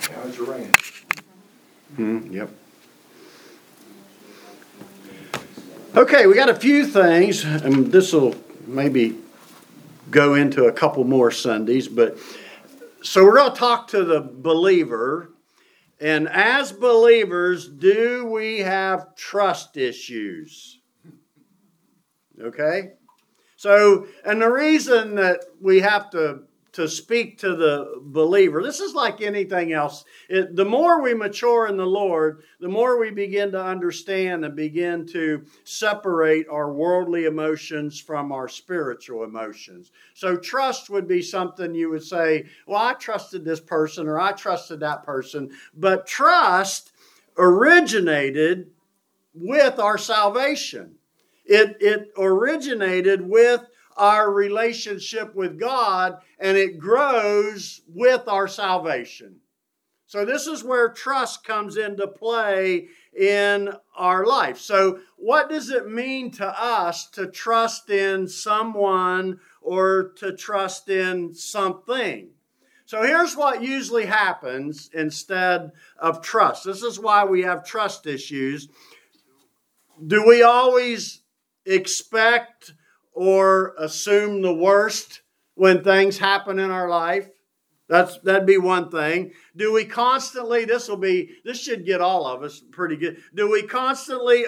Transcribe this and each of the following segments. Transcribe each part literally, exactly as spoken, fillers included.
How's your ranch? Mm, yep. Okay, we got a few things, and this will maybe go into a couple more Sundays, but so we're going to talk to the believer, and as believers, do we have trust issues? Okay? So, and the reason that we have to to speak to the believer, this is like anything else. It, the more we mature in the Lord, the more we begin to understand and begin to separate our worldly emotions from our spiritual emotions. So trust would be something you would say, well, I trusted this person or I trusted that person. But trust originated with our salvation. It, it originated with our relationship with God, and it grows with our salvation. So this is where trust comes into play in our life. So what does it mean to us to trust in someone or to trust in something? So here's what usually happens instead of trust. This is why we have trust issues. Do we always expect or assume the worst when things happen in our life? That's that'd be one thing. Do we constantly, this will be, this should get all of us pretty good. Do we constantly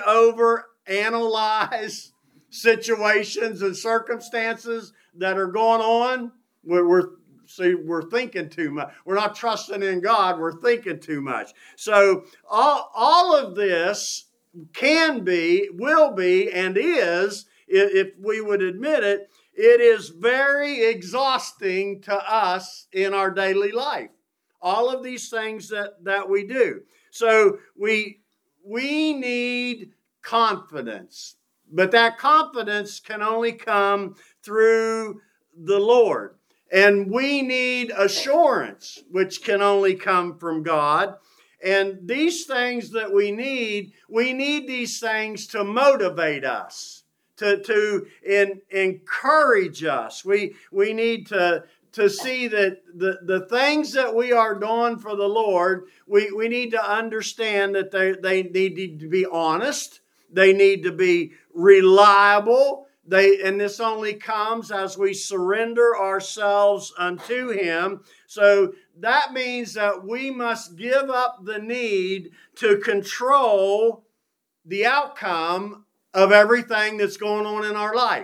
overanalyze situations and circumstances that are going on? We're, we're see, we're thinking too much. We're not trusting in God. We're thinking too much. So all, all of this can be, will be, and is, if we would admit it, it is very exhausting to us in our daily life. All of these things that, that we do. So we, we need confidence. But that confidence can only come through the Lord. And we need assurance, which can only come from God. And these things that we need, we need these things to motivate us, to, to in, encourage us. We, we need to, to see that the, the things that we are doing for the Lord, we, we need to understand that they, they need to be honest. They need to be reliable. They, and this only comes as we surrender ourselves unto Him. So that means that we must give up the need to control the outcome of everything that's going on in our life.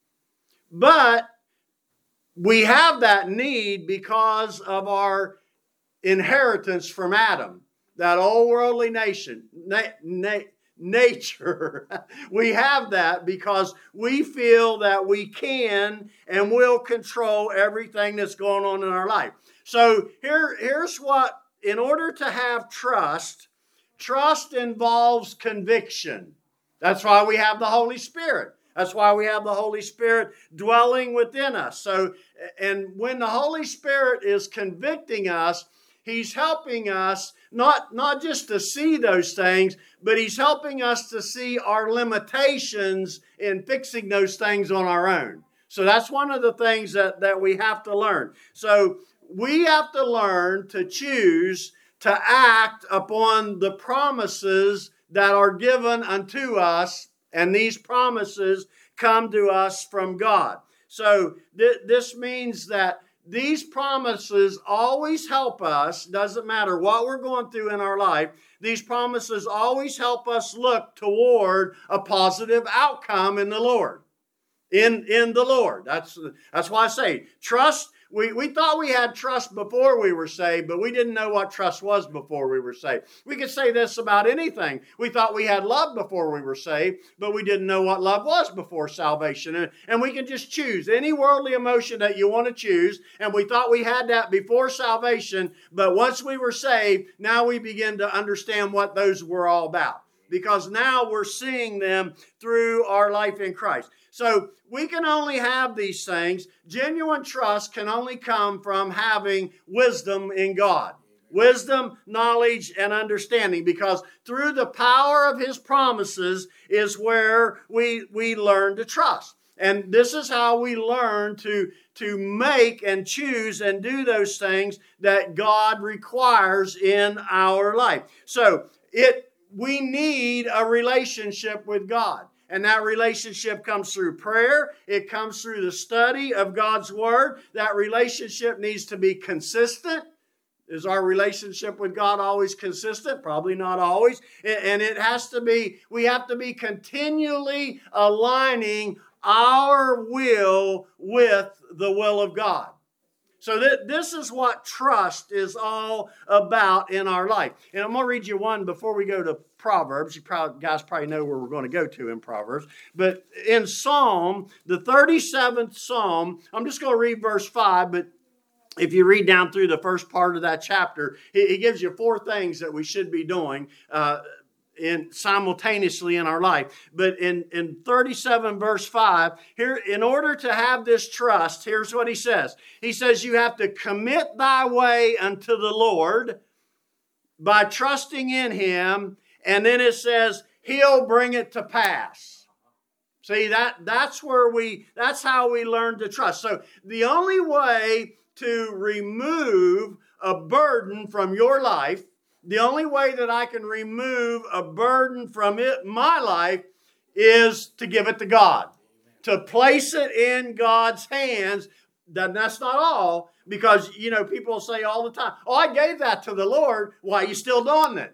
But we have that need because of our inheritance from Adam, that old worldly nation, na- na- nature. We have that because we feel that we can and will control everything that's going on in our life. So here, here's what, in order to have trust, trust involves conviction. That's why we have the Holy Spirit. That's why we have the Holy Spirit dwelling within us. So, and when the Holy Spirit is convicting us, He's helping us not, not just to see those things, but He's helping us to see our limitations in fixing those things on our own. So that's one of the things that, that we have to learn. So we have to learn to choose to act upon the promises that are given unto us, and these promises come to us from God. So th- this means that these promises always help us, doesn't matter what we're going through in our life, these promises always help us look toward a positive outcome in the Lord. In, in the Lord. That's, that's why I say trust. We, we thought we had trust before we were saved, but we didn't know what trust was before we were saved. We could say this about anything. We thought we had love before we were saved, but we didn't know what love was before salvation. And, and we can just choose any worldly emotion that you want to choose. And we thought we had that before salvation, but once we were saved, now we begin to understand what those were all about. Because now we're seeing them through our life in Christ. So we can only have these things. Genuine trust can only come from having wisdom in God. Wisdom, knowledge, and understanding. Because through the power of His promises is where we, we learn to trust. And this is how we learn to, to make and choose and do those things that God requires in our life. So it we need a relationship with God. And that relationship comes through prayer. It comes through the study of God's Word. That relationship needs to be consistent. Is our relationship with God always consistent? Probably not always. And it has to be, we have to be continually aligning our will with the will of God. So that this is what trust is all about in our life. And I'm going to read you one before we go to Proverbs. You probably, guys probably know where we're going to go to in Proverbs. But in Psalm, the thirty-seventh Psalm, I'm just going to read verse five, but if you read down through the first part of that chapter, he, he gives you four things that we should be doing uh, in simultaneously in our life. But in, in thirty-seven verse five, here, in order to have this trust, here's what he says. He says you have to commit thy way unto the Lord by trusting in Him, and then it says He'll bring it to pass. See, that that's where we that's how we learn to trust. So the only way to remove a burden from your life, the only way that I can remove a burden from it, my life, is to give it to God. To place it in God's hands. That's not all, because, you know, people say all the time, oh, I gave that to the Lord. Why are you still doing it?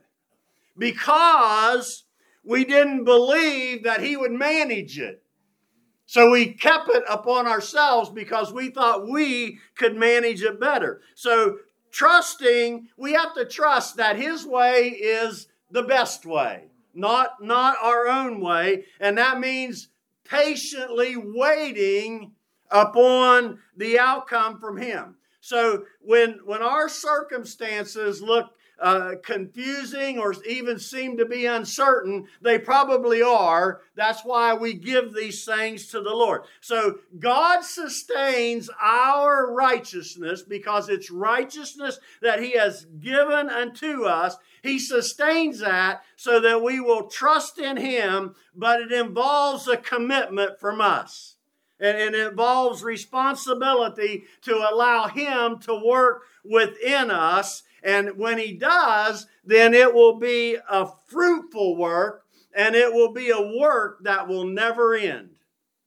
Because we didn't believe that He would manage it. So we kept it upon ourselves because we thought we could manage it better. So trusting, we have to trust that His way is the best way, not, not our own way. And that means patiently waiting upon the outcome from Him. So when, when our circumstances look Uh, confusing or even seem to be uncertain, they probably are. That's why we give these things to the Lord. So God sustains our righteousness because it's righteousness that He has given unto us. He sustains that so that we will trust in Him, but it involves a commitment from us. And it involves responsibility to allow Him to work within us. And when He does, then it will be a fruitful work, and it will be a work that will never end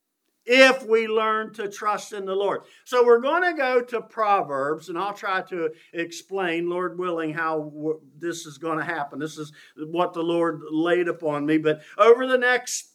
if we learn to trust in the Lord. So we're going to go to Proverbs, and I'll try to explain, Lord willing, how w- this is going to happen. This is what the Lord laid upon me. But over the next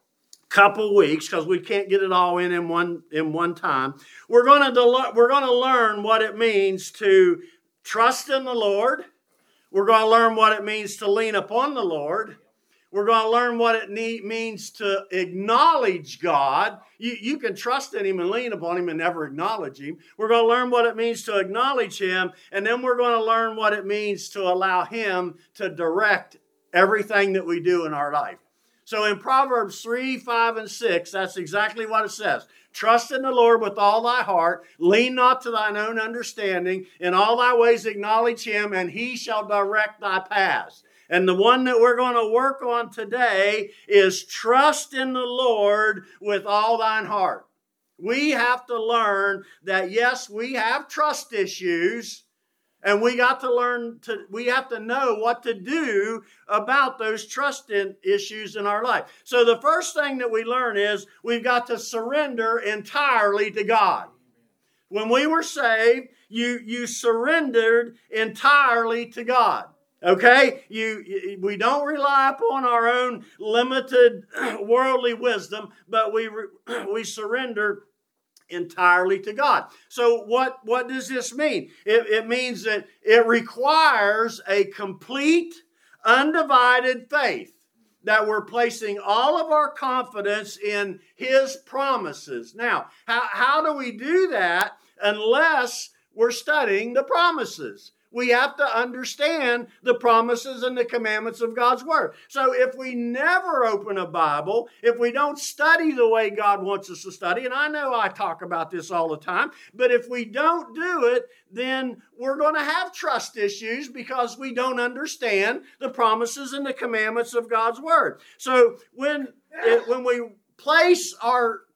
couple weeks, because we can't get it all in in one in one time, we're going to del- we're going to learn what it means to trust in the Lord. We're going to learn what it means to lean upon the Lord. We're going to learn what it need, means to acknowledge God. You, you can trust in Him and lean upon Him and never acknowledge Him. We're going to learn what it means to acknowledge Him. And then we're going to learn what it means to allow Him to direct everything that we do in our life. So in Proverbs three, five, and six, that's exactly what it says. Trust in the Lord with all thy heart. Lean not to thine own understanding. In all thy ways acknowledge Him, and He shall direct thy paths. And the one that we're going to work on today is trust in the Lord with all thine heart. We have to learn that, yes, we have trust issues. And we got to learn to, we have to know what to do about those trust in issues in our life. So the first thing that we learn is we've got to surrender entirely to God. When we were saved, you, you surrendered entirely to God. Okay? You, we don't rely upon our own limited worldly wisdom, but we, we surrender entirely to God. So what, what does this mean? It, it means that it requires a complete, undivided faith, that we're placing all of our confidence in His promises. Now, how, how do we do that unless we're studying the promises? We have to understand the promises and the commandments of God's Word. So if we never open a Bible, if we don't study the way God wants us to study, and I know I talk about this all the time, but if we don't do it, then we're going to have trust issues because we don't understand the promises and the commandments of God's Word. So when, it, when we place our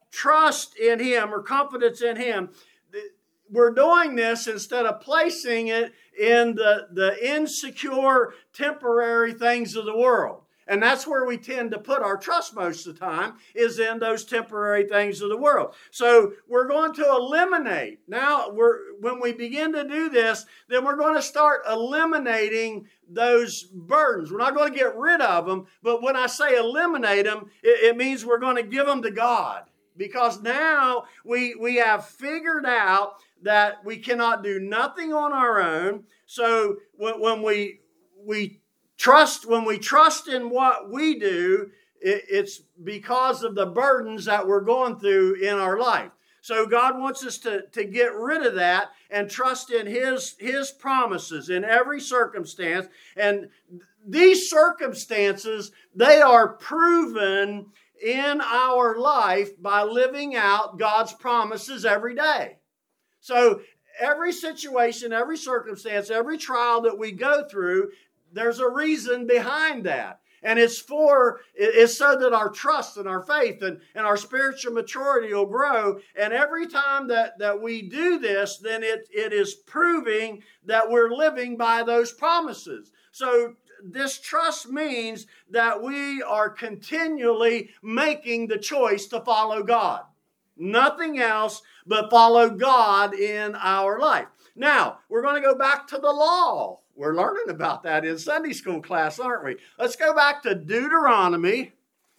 trust in Him or confidence in Him, we're doing this instead of placing it in the, the insecure, temporary things of the world. And that's where we tend to put our trust most of the time, is in those temporary things of the world. So we're going to eliminate. Now, we're when we begin to do this, then we're going to start eliminating those burdens. We're not going to get rid of them, but when I say eliminate them, it, it means we're going to give them to God. Because now we, we have figured out that we cannot do nothing on our own. So when, when we we trust, when we trust in what we do, it, it's because of the burdens that we're going through in our life. So God wants us to, to get rid of that and trust in His, His promises in every circumstance. And these circumstances, they are proven in our life by living out God's promises every day. So every situation, every circumstance, every trial that we go through, there's a reason behind that. And it's for, it's so that our trust and our faith and, and our spiritual maturity will grow. And every time that, that we do this, then it, it is proving that we're living by those promises. So this trust means that we are continually making the choice to follow God. Nothing else but follow God in our life. Now, we're going to go back to the law. We're learning about that in Sunday school class, aren't we? Let's go back to Deuteronomy.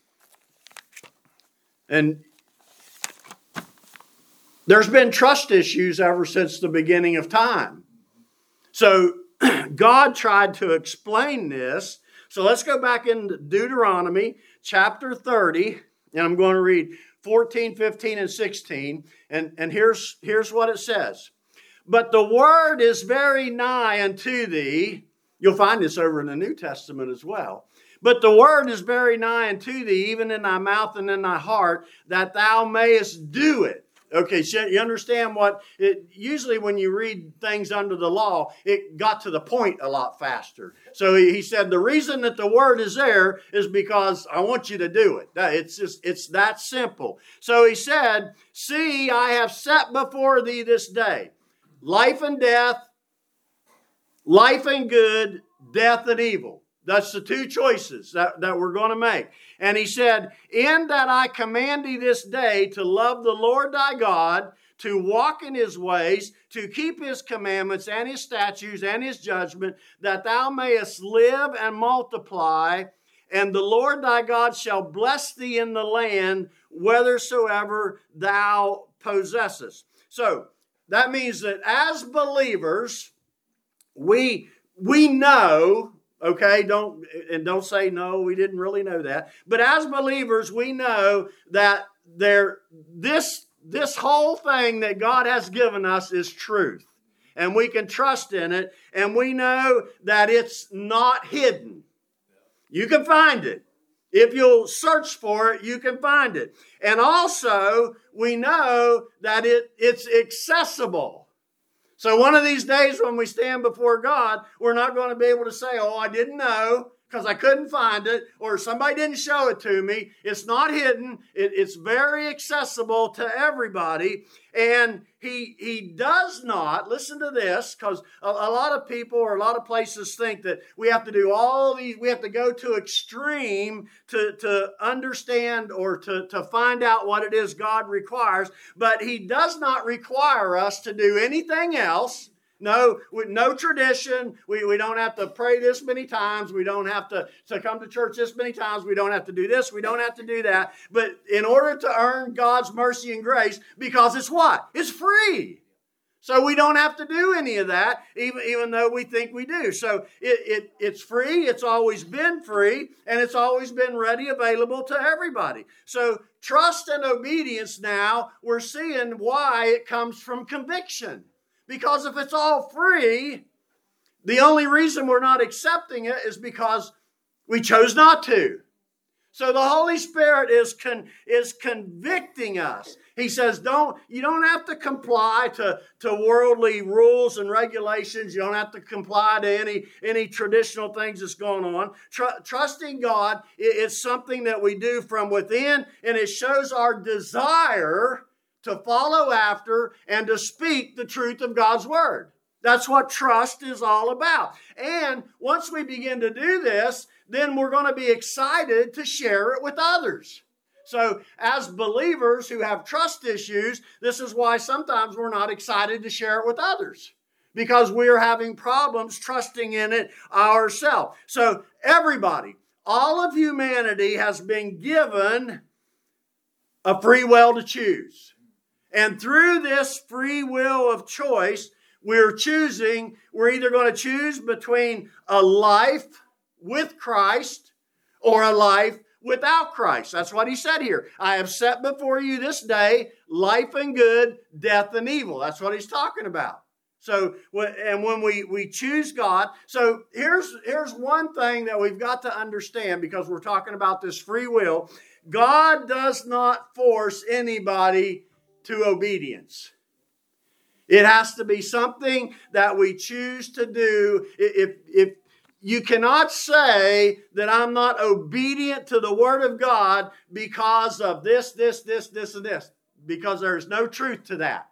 And there's been trust issues ever since the beginning of time. So God tried to explain this. So let's go back into Deuteronomy chapter thirty. And I'm going to read fourteen, fifteen, and sixteen. And, and here's, here's what it says. But the word is very nigh unto thee. You'll find this over in the New Testament as well. But the word is very nigh unto thee, even in thy mouth and in thy heart, that thou mayest do it. Okay, so you understand what, it, usually when you read things under the law, it got to the point a lot faster. So he, he said the reason that the word is there is because I want you to do it. It's just, it's that simple. So he said, see, I have set before thee this day life and death, life and good, death and evil. That's the two choices that, that we're going to make. And he said, in that I command thee this day to love the Lord thy God, to walk in His ways, to keep His commandments and His statutes and His judgment, that thou mayest live and multiply, and the Lord thy God shall bless thee in the land whithersoever thou possessest. So that means that as believers, we, we know... Okay, don't and don't say, no, we didn't really know that. But as believers, we know that there this, this whole thing that God has given us is truth. And we can trust in it. And we know that it's not hidden. You can find it. If you'll search for it, you can find it. And also, we know that it, it's accessible. So one of these days when we stand before God, we're not going to be able to say, oh, I didn't know because I couldn't find it, or somebody didn't show it to me. It's not hidden. It, it's very accessible to everybody. And he, he does not, listen to this, because a, a lot of people or a lot of places think that we have to do all these, we have to go to extreme to, to understand or to, to find out what it is God requires. But He does not require us to do anything else. No, no tradition. We, we don't have to pray this many times. We don't have to, to come to church this many times. We don't have to do this. We don't have to do that. But in order to earn God's mercy and grace, because it's what? It's free. So we don't have to do any of that, even, even though we think we do. So it, it, it's free. It's always been free. And it's always been ready, available to everybody. So trust and obedience now, we're seeing why it comes from conviction. Because if it's all free, the only reason we're not accepting it is because we chose not to. So the Holy Spirit is con, is convicting us. He says, don't, you don't have to comply to, to worldly rules and regulations. You don't have to comply to any, any traditional things that's going on. Tr- trusting God is something that we do from within, and it shows our desire to follow after and to speak the truth of God's word. That's what trust is all about. And once we begin to do this, then we're going to be excited to share it with others. So as believers who have trust issues, this is why sometimes we're not excited to share it with others, because we're having problems trusting in it ourselves. So everybody, all of humanity has been given a free will to choose. And through this free will of choice, we're choosing, we're either going to choose between a life with Christ or a life without Christ. That's what he said here. I have set before you this day life and good, death and evil. That's what he's talking about. So, and when we, we choose God, so here's, here's one thing that we've got to understand, because we're talking about this free will. God does not force anybody to obedience. It has to be something that we choose to do. If, if you cannot say that I'm not obedient to the Word of God because of this, this, this, this, and this, because there's no truth to that.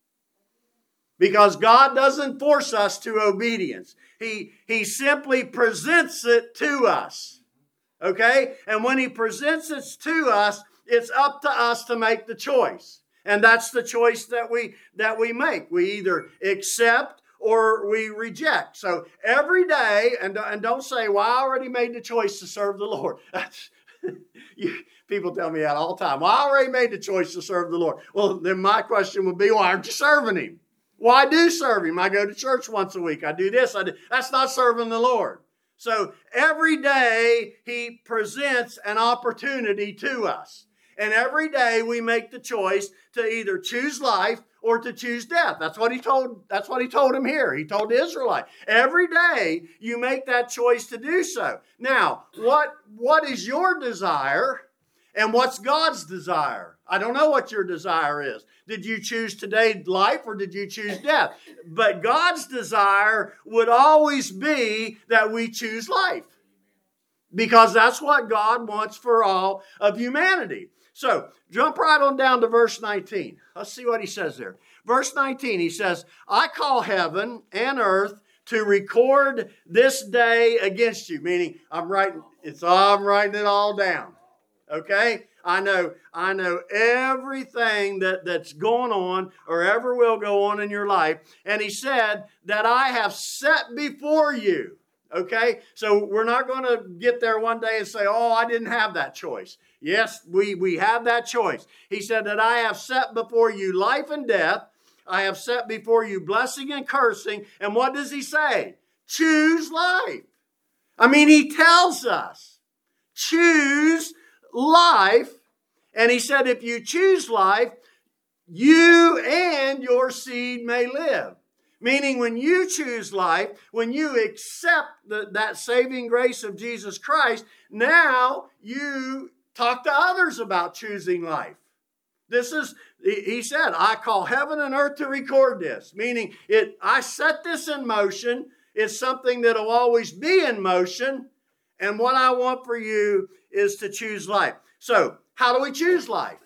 Because God doesn't force us to obedience. He, he simply presents it to us. Okay? And when He presents it to us, it's up to us to make the choice. And that's the choice that we that we make. We either accept or we reject. So every day, and, and don't say, well, I already made the choice to serve the Lord. That's, you, people tell me that all the time. Well, I already made the choice to serve the Lord. Well, then my question would be, why aren't you serving Him? Well, I do serve Him. I go to church once a week. I do this. I do. That's not serving the Lord. So every day He presents an opportunity to us. And every day we make the choice to either choose life or to choose death. That's what he told, that's what he told him here. He told the Israelite. Every day you make that choice to do so. Now, what, what is your desire and what's God's desire? I don't know what your desire is. Did you choose today life or did you choose death? But God's desire would always be that we choose life, because that's what God wants for all of humanity. So, jump right on down to verse nineteen. Let's see what he says there. Verse nineteen, he says, I call heaven and earth to record this day against you. Meaning, I'm writing, it's all, I'm writing it all down. Okay? I know, I know everything that, that's going on or ever will go on in your life. And he said that I have set before you. Okay? So we're not going to get there one day and say, oh, I didn't have that choice. Yes, we, we have that choice. He said that I have set before you life and death. I have set before you blessing and cursing. And what does he say? Choose life. I mean, he tells us, choose life. And he said, if you choose life, you and your seed may live. Meaning when you choose life, when you accept the, that saving grace of Jesus Christ, now you talk to others about choosing life. This is, he said, I call heaven and earth to record this. Meaning, it. I set this in motion. It's something that will always be in motion. And what I want for you is to choose life. So, how do we choose life?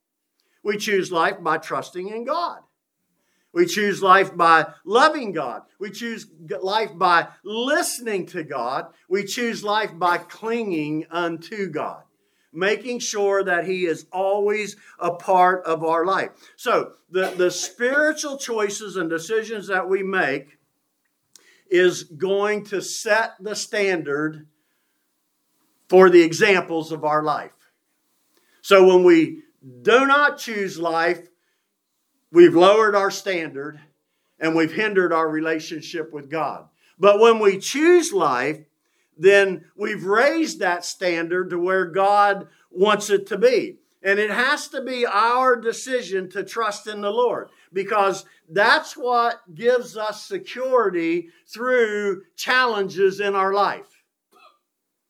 We choose life by trusting in God. We choose life by loving God. We choose life by listening to God. We choose life by clinging unto God, making sure that He is always a part of our life. So the, the spiritual choices and decisions that we make is going to set the standard for the examples of our life. So when we do not choose life, we've lowered our standard and we've hindered our relationship with God. But when we choose life, then we've raised that standard to where God wants it to be. And it has to be our decision to trust in the Lord, because that's what gives us security through challenges in our life.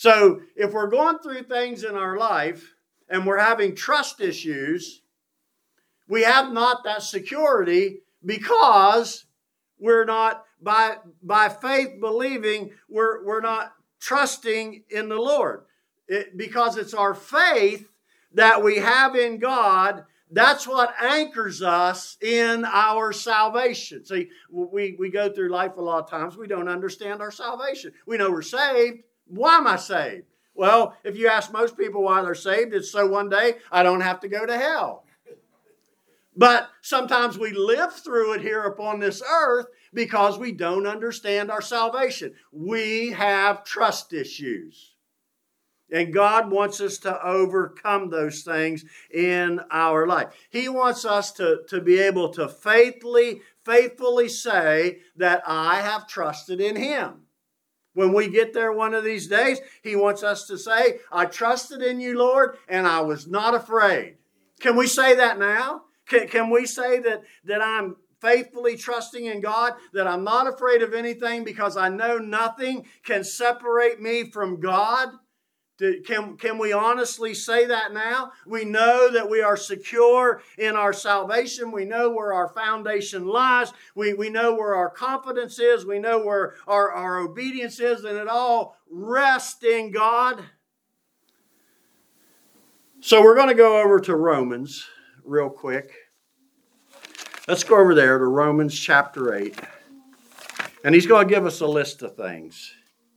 So if we're going through things in our life and we're having trust issues, we have not that security because we're not, by, by faith believing, we're, we're not trusting in the Lord. It, because it's our faith that we have in God, that's what anchors us in our salvation. See, we, we go through life a lot of times, we don't understand our salvation. We know we're saved. Why am I saved? Well, if you ask most people why they're saved, it's so one day I don't have to go to hell. But sometimes we live through it here upon this earth because we don't understand our salvation. We have trust issues. And God wants us to overcome those things in our life. He wants us to, to be able to faithfully, faithfully say that I have trusted in Him. When we get there one of these days, He wants us to say, I trusted in you, Lord, and I was not afraid. Can we say that now? Can, can we say that, that I'm faithfully trusting in God, that I'm not afraid of anything because I know nothing can separate me from God? Can, can we honestly say that now? We know that we are secure in our salvation. We know where our foundation lies. We, we know where our confidence is. We know where our, our obedience is, and it all rests in God. So we're going to go over to Romans real quick. Let's go over there to Romans chapter eight. And he's going to give us a list of things.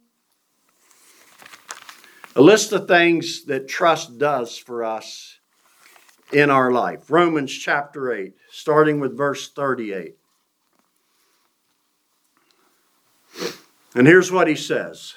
A list of things that trust does for us in our life. Romans chapter eight, starting with verse thirty-eight. And here's what he says.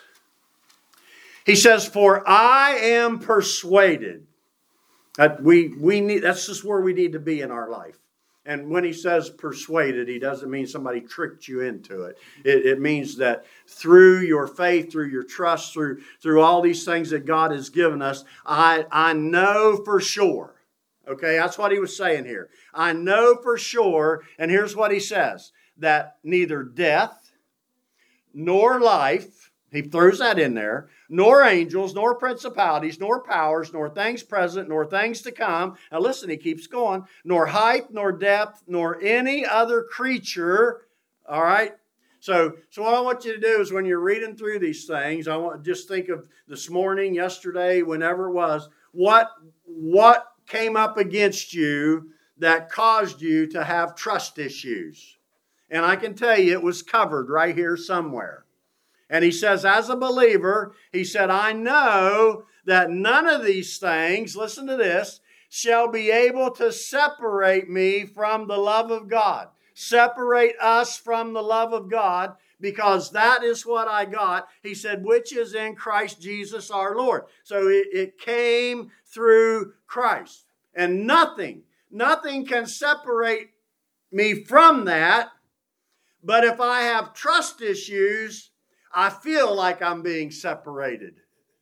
He says, for I am persuaded. That we, we need, that's just where we need to be in our life. And when he says persuaded, he doesn't mean somebody tricked you into it. It, it means that through your faith, through your trust, through, through all these things that God has given us, I, I know for sure. Okay, that's what he was saying here. I know for sure, and here's what he says, that neither death nor life, he throws that in there, nor angels, nor principalities, nor powers, nor things present, nor things to come. Now listen, he keeps going. Nor height, nor depth, nor any other creature. All right? So, so what I want you to do is when you're reading through these things, I want to just think of this morning, yesterday, whenever it was, what, what came up against you that caused you to have trust issues? And I can tell you it was covered right here somewhere. And he says, as a believer, he said, I know that none of these things, listen to this, shall be able to separate me from the love of God. Separate us from the love of God, because that is what I got. He said, which is in Christ Jesus our Lord. So it, it came through Christ. And nothing, nothing can separate me from that. But if I have trust issues, I feel like I'm being separated.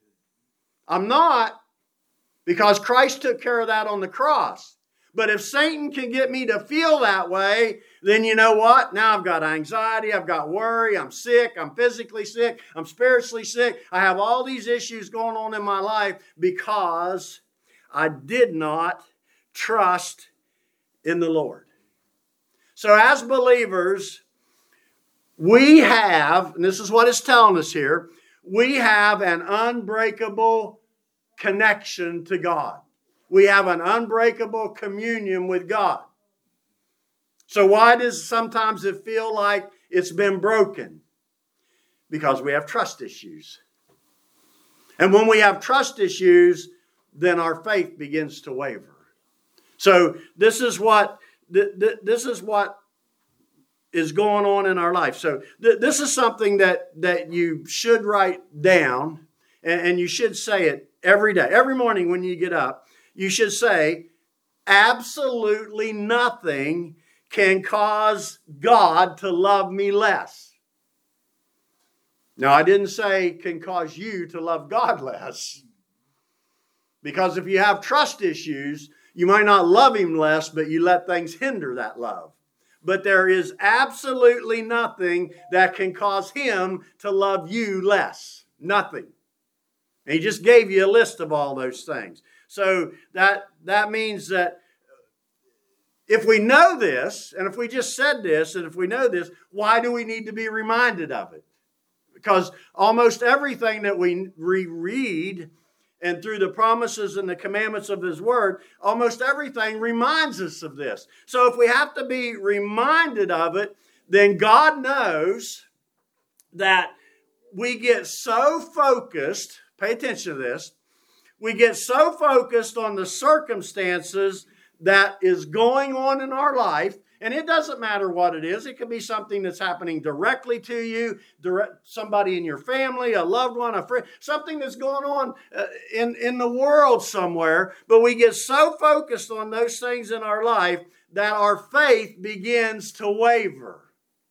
I'm not, because Christ took care of that on the cross. But if Satan can get me to feel that way, then you know what? Now I've got anxiety, I've got worry, I'm sick, I'm physically sick, I'm spiritually sick. I have all these issues going on in my life because I did not trust in the Lord. So as believers, we have, and this is what it's telling us here, we have an unbreakable connection to God. We have an unbreakable communion with God. So why does sometimes it feel like it's been broken? Because we have trust issues. And when we have trust issues, then our faith begins to waver. So this is what, th- th- this is what is going on in our life. So th- this is something that, that you should write down, and, and you should say it every day. Every morning when you get up, you should say, absolutely nothing can cause God to love me less. Now, I didn't say can cause you to love God less. Because if you have trust issues, you might not love Him less, but you let things hinder that love. But there is absolutely nothing that can cause Him to love you less. Nothing. And he just gave you a list of all those things. So that, that means that if we know this, and if we just said this, and if we know this, why do we need to be reminded of it? Because almost everything that we reread and through the promises and the commandments of His Word, almost everything reminds us of this. So if we have to be reminded of it, then God knows that we get so focused, pay attention to this, we get so focused on the circumstances that is going on in our life, and it doesn't matter what it is. It could be something that's happening directly to you, direct, somebody in your family, a loved one, a friend, something that's going on uh, in, in the world somewhere. But we get so focused on those things in our life that our faith begins to waver.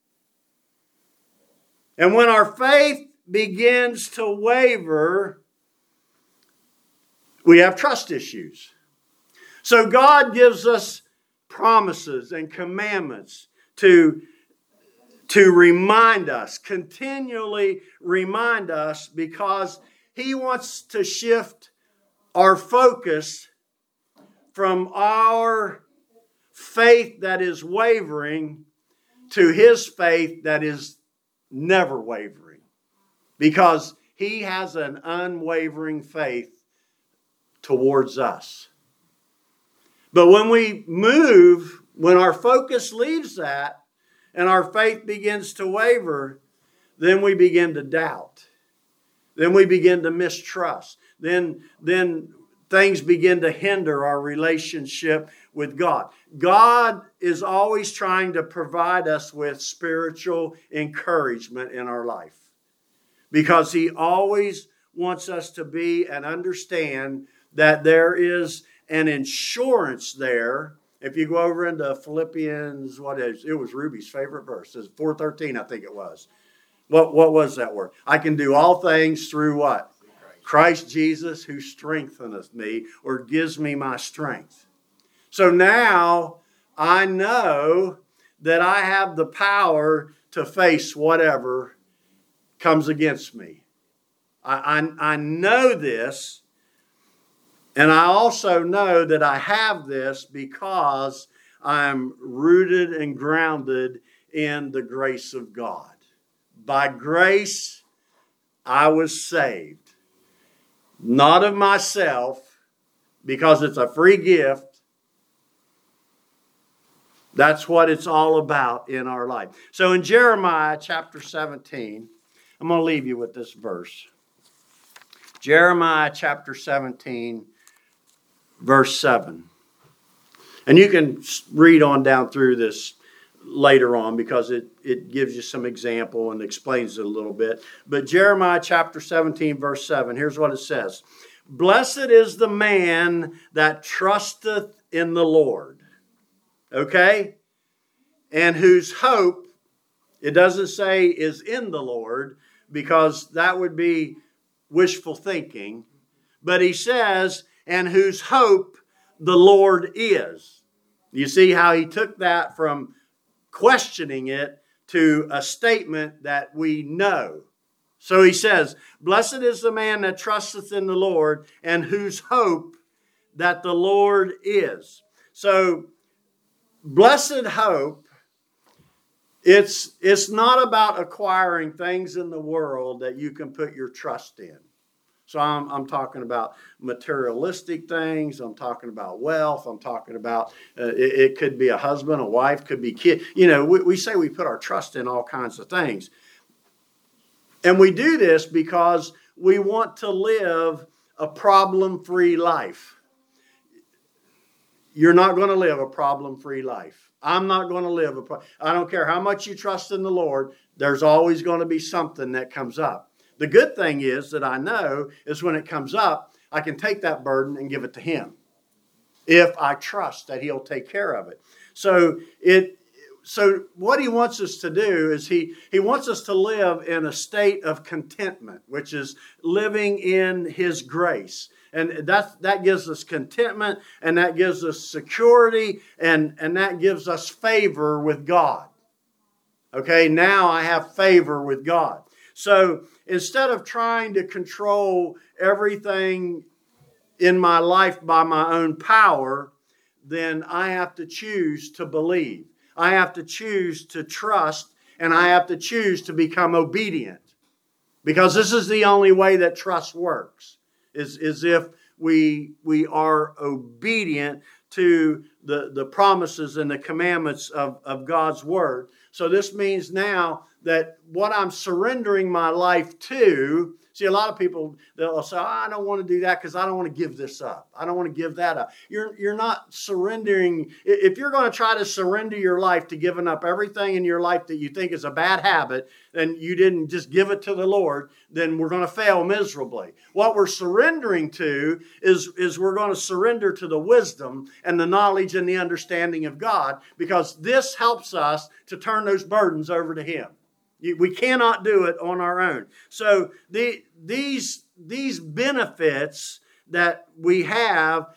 And when our faith begins to waver, we have trust issues. So God gives us promises and commandments to, to remind us, continually remind us, because He wants to shift our focus from our faith that is wavering to His faith that is never wavering. Because He has an unwavering faith towards us. But when we move, when our focus leaves that and our faith begins to waver, then we begin to doubt. Then we begin to mistrust. Then, then things begin to hinder our relationship with God. God is always trying to provide us with spiritual encouragement in our life, because He always wants us to be and understand that there is an insurance there. If you go over into Philippians, what is it? Was Ruby's favorite verse. It's four thirteen, I think it was. What, what was that word? I can do all things through what? Christ Jesus, who strengtheneth me, or gives me my strength. So now I know that I have the power to face whatever comes against me. I, I, I know this. And I also know that I have this because I'm rooted and grounded in the grace of God. By grace, I was saved. Not of myself, because it's a free gift. That's what it's all about in our life. So in Jeremiah chapter seventeen, I'm going to leave you with this verse. Jeremiah chapter seventeen, verse seven. And you can read on down through this later on, because it, it gives you some example and explains it a little bit. But Jeremiah chapter seventeen, verse seven, here's what it says. Blessed is the man that trusteth in the Lord. Okay? And whose hope, it doesn't say is in the Lord, because that would be wishful thinking. But he says, and whose hope the Lord is. You see how he took that from questioning it to a statement that we know. So he says, blessed is the man that trusteth in the Lord, and whose hope that the Lord is. So, blessed hope, it's, it's not about acquiring things in the world that you can put your trust in. So I'm, I'm talking about materialistic things. I'm talking about wealth. I'm talking about, uh, it, it could be a husband, a wife, could be kid. You know, we, we say we put our trust in all kinds of things. And we do this because we want to live a problem-free life. You're not going to live a problem-free life. I'm not going to live a problem. I don't care how much you trust in the Lord, there's always going to be something that comes up. The good thing is that I know is when it comes up, I can take that burden and give it to Him, if I trust that He'll take care of it. So it, so what He wants us to do is He, he wants us to live in a state of contentment, which is living in His grace. And that, that gives us contentment, and that gives us security, and, and that gives us favor with God. Okay, now I have favor with God. So instead of trying to control everything in my life by my own power, then I have to choose to believe. I have to choose to trust, and I have to choose to become obedient. Because this is the only way that trust works, is, is if we, we are obedient to the, the promises and the commandments of, of God's Word. So this means now that what I'm surrendering my life to, see, a lot of people, they'll say, oh, I don't want to do that because I don't want to give this up. I don't want to give that up. You're, you're not surrendering. If you're going to try to surrender your life to giving up everything in your life that you think is a bad habit, and you didn't just give it to the Lord, then we're going to fail miserably. What we're surrendering to is, is we're going to surrender to the wisdom and the knowledge and the understanding of God, because this helps us to turn those burdens over to Him. We cannot do it on our own. So the, these, these benefits that we have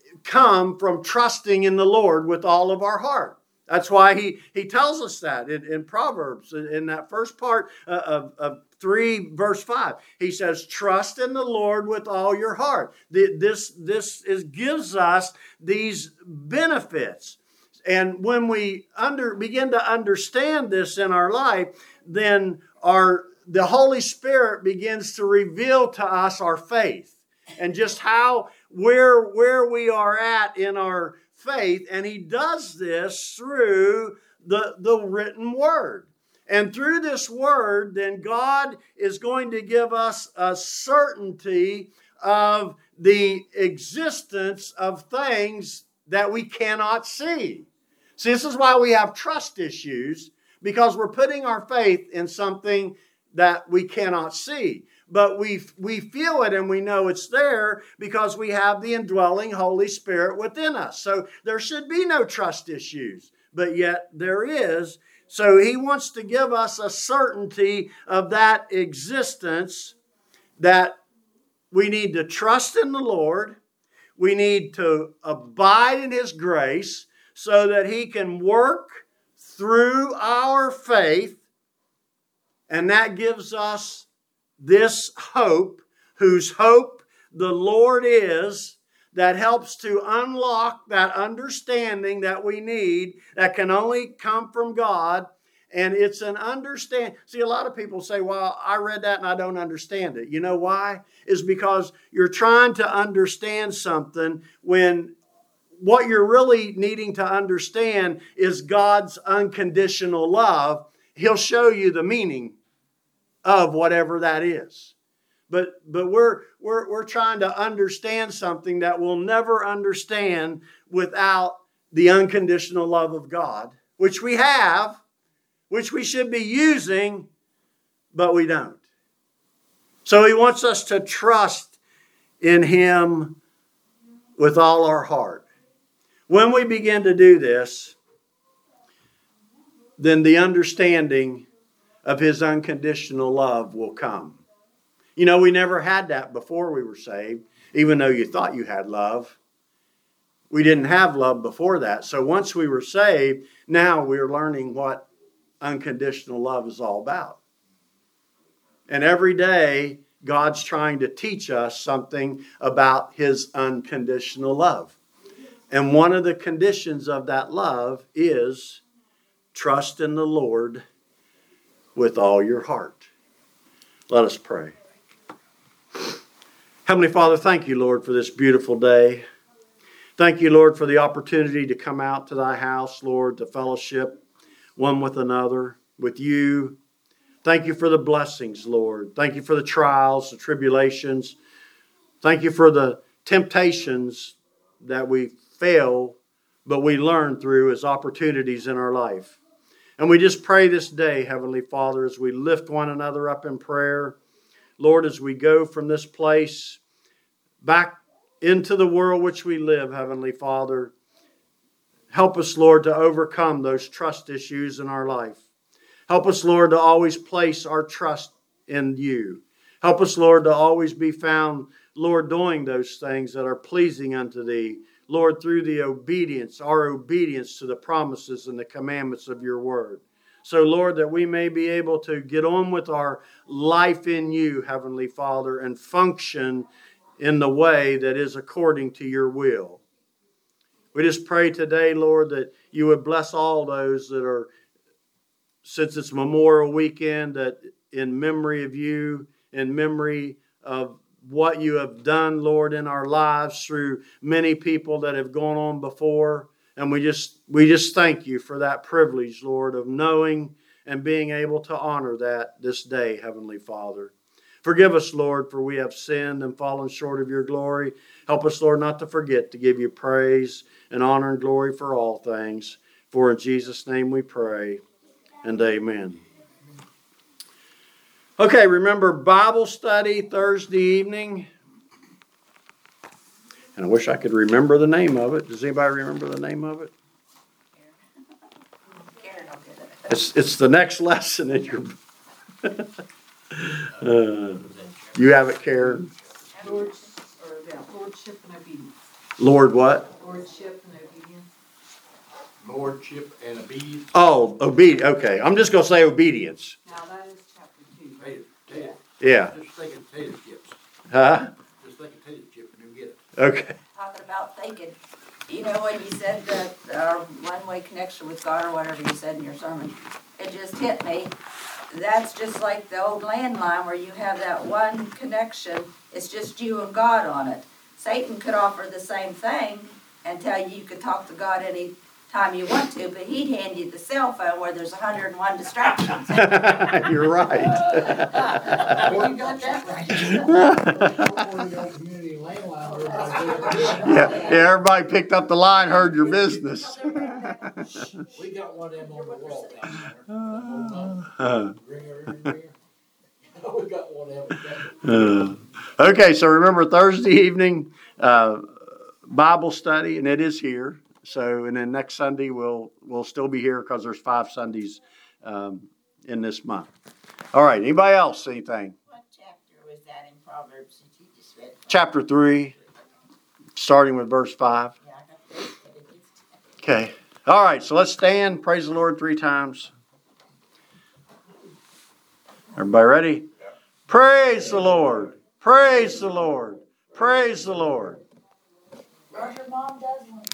come from trusting in the Lord with all of our heart. That's why he, he tells us that in, in Proverbs, in that first part of, of three, verse five. He says, trust in the Lord with all your heart. This, this is, gives us these benefits. And when we under, begin to understand this in our life, then our the Holy Spirit begins to reveal to us our faith and just how where where we are at in our faith. And He does this through the, the written Word. And through this Word, then God is going to give us a certainty of the existence of things that we cannot see. See, this is why we have trust issues, because we're putting our faith in something that we cannot see. But we, we feel it and we know it's there because we have the indwelling Holy Spirit within us. So there should be no trust issues, but yet there is. So He wants to give us a certainty of that existence, that we need to trust in the Lord. We need to abide in His grace so that He can work through our faith, and that gives us this hope, whose hope the Lord is, that helps to unlock that understanding that we need, that can only come from God. And it's an understand. See, a lot of people say, well, I read that and I don't understand it. You know why? It's because you're trying to understand something when what you're really needing to understand is God's unconditional love. He'll show you the meaning of whatever that is. But but we're we're we're trying to understand something that we'll never understand without the unconditional love of God, which we have, which we should be using, but we don't. So He wants us to trust in Him with all our heart. When we begin to do this, then the understanding of His unconditional love will come. You know, we never had that before we were saved, even though you thought you had love. We didn't have love before that. So once we were saved, now we're learning what unconditional love is all about. And every day, God's trying to teach us something about His unconditional love. And one of the conditions of that love is trust in the Lord with all your heart. Let us pray. Heavenly Father, thank you, Lord, for this beautiful day. Thank you, Lord, for the opportunity to come out to Thy house, Lord, to fellowship one with another, with you. Thank you for the blessings, Lord. Thank you for the trials, the tribulations. Thank you for the temptations that we fail, but we learn through as opportunities in our life. And we just pray this day, Heavenly Father, as we lift one another up in prayer. Lord, as we go from this place back into the world which we live, Heavenly Father, help us, Lord, to overcome those trust issues in our life. Help us, Lord, to always place our trust in you. Help us, Lord, to always be found, Lord, doing those things that are pleasing unto Thee. Lord, through the obedience, our obedience to the promises and the commandments of your word. So, Lord, that we may be able to get on with our life in you, Heavenly Father, and function in the way that is according to your will. We just pray today, Lord, that you would bless all those that are, since it's Memorial Weekend, that in memory of you, in memory of what you have done, Lord, in our lives through many people that have gone on before. And we just we just thank you for that privilege, Lord, of knowing and being able to honor that this day, Heavenly Father. Forgive us, Lord, for we have sinned and fallen short of your glory. Help us, Lord, not to forget to give you praise and honor and glory for all things. For in Jesus' name we pray, and amen. Okay, remember Bible study Thursday evening. And I wish I could remember the name of it. Does anybody remember the name of it? It's it's the next lesson in your. uh, you have it, Karen. Lord, or, yeah, Lordship and obedience. Lord, what? Lordship and obedience. Lordship and obedience. Oh, obedience. Okay, I'm just gonna say obedience. Now that is chapter two. Tater, tater. Yeah. Just think of tater chips. Huh? Just think of tater chips and you'll get it. Okay. Talking about thinking, you know, when you said that our one-way connection with God or whatever you said in your sermon, it just hit me. That's just like the old landline where you have that one connection. It's just you and God on it. Satan could offer the same thing and tell you you could talk to God any time you want to, but he'd hand you the cell phone where there's one hundred and one distractions. You're right. Well, you got that right. yeah, yeah, everybody picked up the line, heard your business. We got one of them on the wall down there. Uh, Ringer, ringer, ringer. We got one of them. uh, okay, so remember Thursday evening uh, Bible study, and it is here. So, and then next Sunday we'll we'll still be here because there's five Sundays um, in this month. All right. Anybody else? Anything? What chapter was that in Proverbs that you just read? Chapter three, starting with verse five. Yeah, I got this, but it is- Okay. All right. So let's stand. Praise the Lord three times. Everybody ready? Praise the Lord. Praise the Lord. Praise the Lord. Your mom does one.